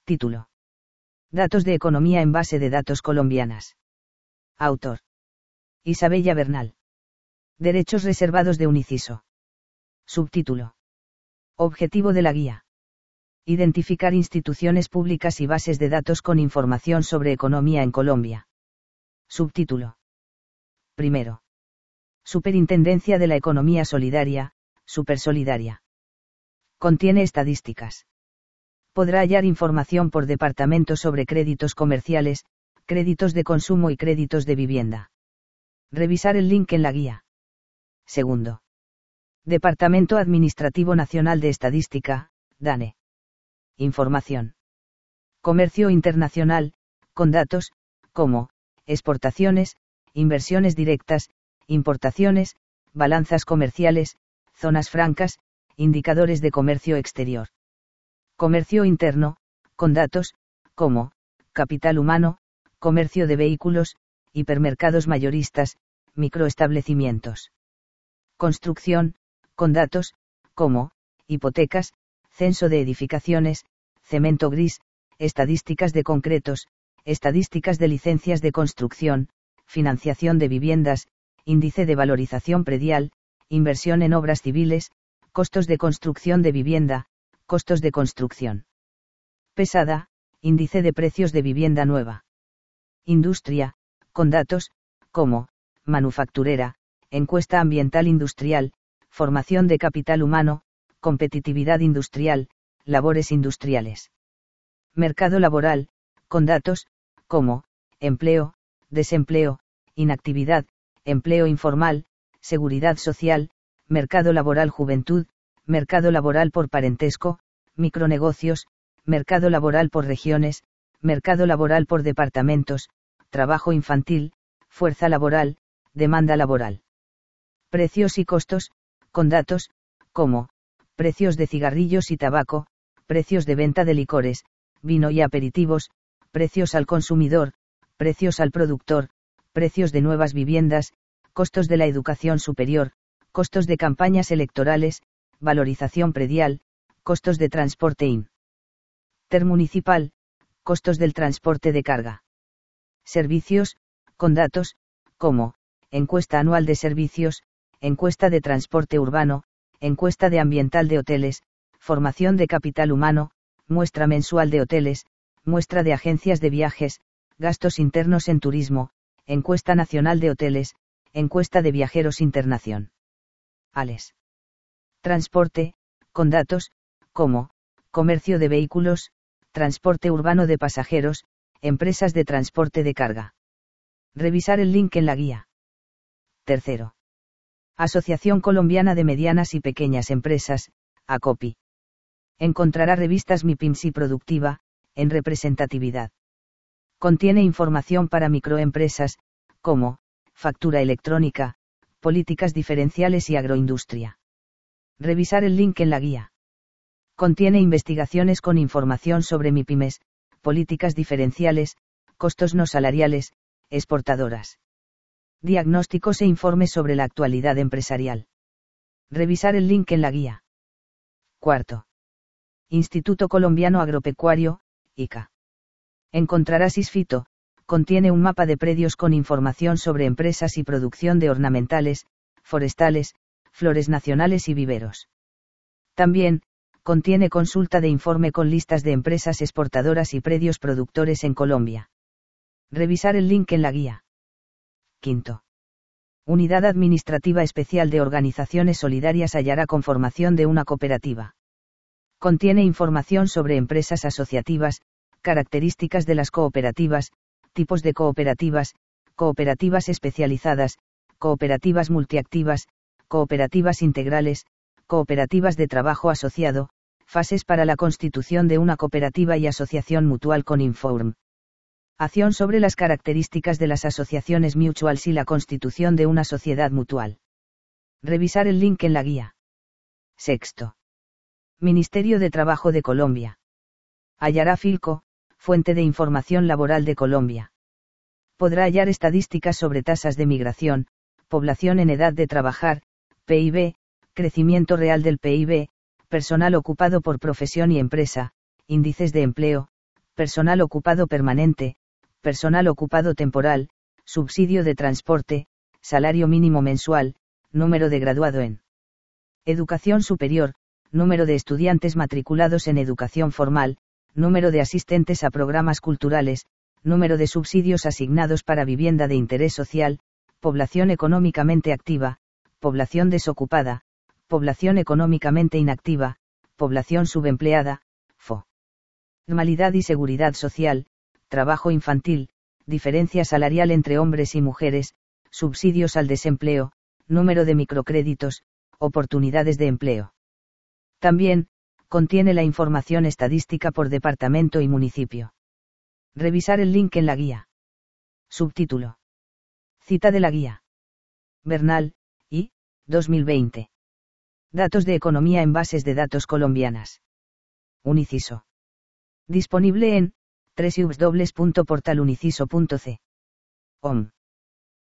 Título. Datos de economía en base de datos colombianas. Autor. Isabella Bernal. Derechos reservados de un inciso. Subtítulo. Objetivo de la guía. Identificar instituciones públicas y bases de datos con información sobre economía en Colombia. Subtítulo. Primero. Superintendencia de la Economía Solidaria, Supersolidaria. Contiene estadísticas. Podrá hallar información por departamento sobre créditos comerciales, créditos de consumo y créditos de vivienda. Revisar el link en la guía. Segundo. Departamento Administrativo Nacional de Estadística, DANE. Información. Comercio internacional, con datos, como, exportaciones, inversiones directas, importaciones, balanzas comerciales, zonas francas, indicadores de comercio exterior. Comercio interno, con datos, como, capital humano, comercio de vehículos, hipermercados mayoristas, microestablecimientos. Construcción, con datos, como, hipotecas, censo de edificaciones, cemento gris, estadísticas de concretos, estadísticas de licencias de construcción, financiación de viviendas, índice de valorización predial, inversión en obras civiles, costos de construcción de vivienda, costos de construcción pesada, índice de precios de vivienda nueva. Industria, con datos, como, manufacturera, encuesta ambiental industrial, formación de capital humano, competitividad industrial, labores industriales. Mercado laboral, con datos, como, empleo, desempleo, inactividad, empleo informal, seguridad social, mercado laboral juventud, mercado laboral por parentesco, micronegocios, mercado laboral por regiones, mercado laboral por departamentos, trabajo infantil, fuerza laboral, demanda laboral. Precios y costos, con datos, como, precios de cigarrillos y tabaco, precios de venta de licores, vino y aperitivos, precios al consumidor, precios al productor, precios de nuevas viviendas, costos de la educación superior, costos de campañas electorales, valorización predial, costos de transporte intermunicipal, costos del transporte de carga. Servicios, con datos, como, encuesta anual de servicios, encuesta de transporte urbano, encuesta de ambiental de hoteles, formación de capital humano, muestra mensual de hoteles, muestra de agencias de viajes, gastos internos en turismo, encuesta nacional de hoteles, encuesta de viajeros internacionales. Transporte, con datos, como, comercio de vehículos, transporte urbano de pasajeros, empresas de transporte de carga. Revisar el link en la guía. Tercero. Asociación Colombiana de Medianas y Pequeñas Empresas, ACOPI. Encontrará revistas MIPYMS y Productiva, en representatividad. Contiene información para microempresas, como, factura electrónica, políticas diferenciales y agroindustria. Revisar el link en la guía. Contiene investigaciones con información sobre MIPYMES, políticas diferenciales, costos no salariales, exportadoras. Diagnósticos e informes sobre la actualidad empresarial. Revisar el link en la guía. Cuarto. Instituto Colombiano Agropecuario, ICA. Encontrarás ISFITO, contiene un mapa de predios con información sobre empresas y producción de ornamentales, forestales, flores nacionales y viveros. También, contiene consulta de informe con listas de empresas exportadoras y predios productores en Colombia. Revisar el link en la guía. Quinto. Unidad Administrativa Especial de Organizaciones Solidarias hallará conformación de una cooperativa. Contiene información sobre empresas asociativas, características de las cooperativas, tipos de cooperativas, cooperativas especializadas, cooperativas multiactivas, cooperativas integrales, cooperativas de trabajo asociado, fases para la constitución de una cooperativa y asociación mutual con Inform. Acción sobre las características de las asociaciones mutuals y la constitución de una sociedad mutual. Revisar el link en la guía. Sexto. Ministerio de Trabajo de Colombia. Hallará Filco, fuente de información laboral de Colombia. Podrá hallar estadísticas sobre tasas de migración, población en edad de trabajar, PIB, crecimiento real del PIB, personal ocupado por profesión y empresa, índices de empleo, personal ocupado permanente, personal ocupado temporal, subsidio de transporte, salario mínimo mensual, número de graduado en educación superior, número de estudiantes matriculados en educación formal, número de asistentes a programas culturales, número de subsidios asignados para vivienda de interés social, población económicamente activa, población desocupada, población económicamente inactiva, población subempleada, formalidad y seguridad social, trabajo infantil, diferencia salarial entre hombres y mujeres, subsidios al desempleo, número de microcréditos, oportunidades de empleo. También, contiene la información estadística por departamento y municipio. Revisar el link en la guía. Subtítulo. Cita de la guía. Bernal, I. 2020. Datos de economía en bases de datos colombianas. Uniciso. Disponible en www.portaluniciso.com.